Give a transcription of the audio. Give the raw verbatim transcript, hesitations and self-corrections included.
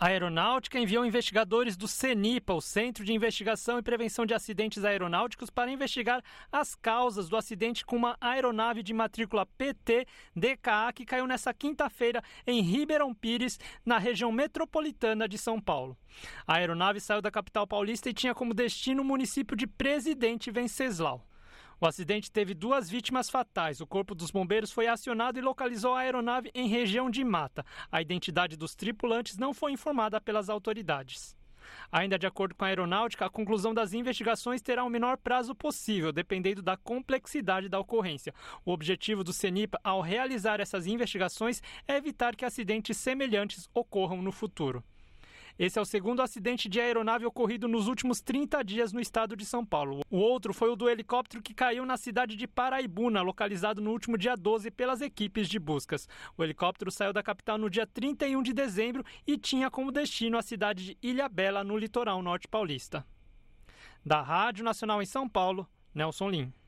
A Aeronáutica enviou investigadores do CENIPA, o Centro de Investigação e Prevenção de Acidentes Aeronáuticos, para investigar as causas do acidente com uma aeronave de matrícula P T D K A que caiu nesta quinta-feira em Ribeirão Pires, na região metropolitana de São Paulo. A aeronave saiu da capital paulista e tinha como destino o município de Presidente Venceslau. O acidente teve duas vítimas fatais. O Corpo dos Bombeiros foi acionado e localizou a aeronave em região de mata. A identidade dos tripulantes não foi informada pelas autoridades. Ainda de acordo com a Aeronáutica, a conclusão das investigações terá o menor prazo possível, dependendo da complexidade da ocorrência. O objetivo do CENIPA, ao realizar essas investigações, é evitar que acidentes semelhantes ocorram no futuro. Esse é o segundo acidente de aeronave ocorrido nos últimos trinta dias no estado de São Paulo. O outro foi o do helicóptero que caiu na cidade de Paraibuna, localizado no último dia doze pelas equipes de buscas. O helicóptero saiu da capital no dia trinta e um de dezembro e tinha como destino a cidade de Ilhabela, no litoral norte paulista. Da Rádio Nacional em São Paulo, Nelson Lim.